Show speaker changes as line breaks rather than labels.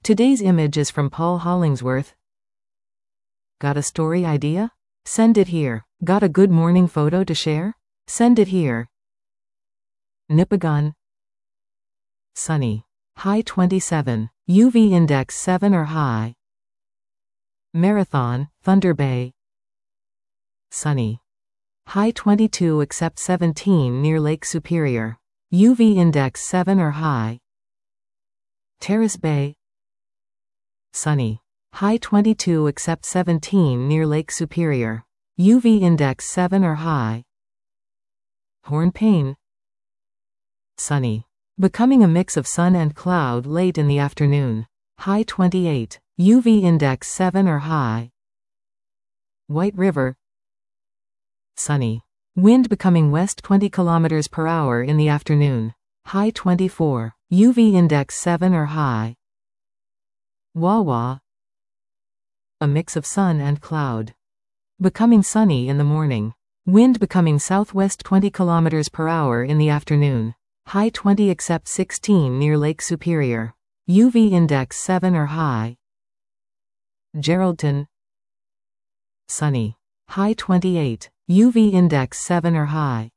Today's image is from Paul Hollingsworth. Got a story idea? Send it here. Got a good morning photo to share? Send it here. Nipigon. Sunny. High 27. UV index 7 or high. Marathon, Thunder Bay. Sunny. High 22 except 17 near Lake Superior. UV index 7 or high. Terrace Bay. Sunny. High 22 except 17 near Lake Superior. UV index 7 or high. Hornpain. Sunny. Becoming a mix of sun and cloud late in the afternoon. High 28. UV index 7 or high. White River. Sunny. Wind becoming west 20 km per hour in the afternoon. High 24. UV index 7 or high. Wawa. A mix of sun and cloud. Becoming sunny in the morning. Wind becoming southwest 20 km per hour in the afternoon. High 20 except 16 near Lake Superior. UV index 7 or high. Geraldton. Sunny. High 28. UV index 7 or high.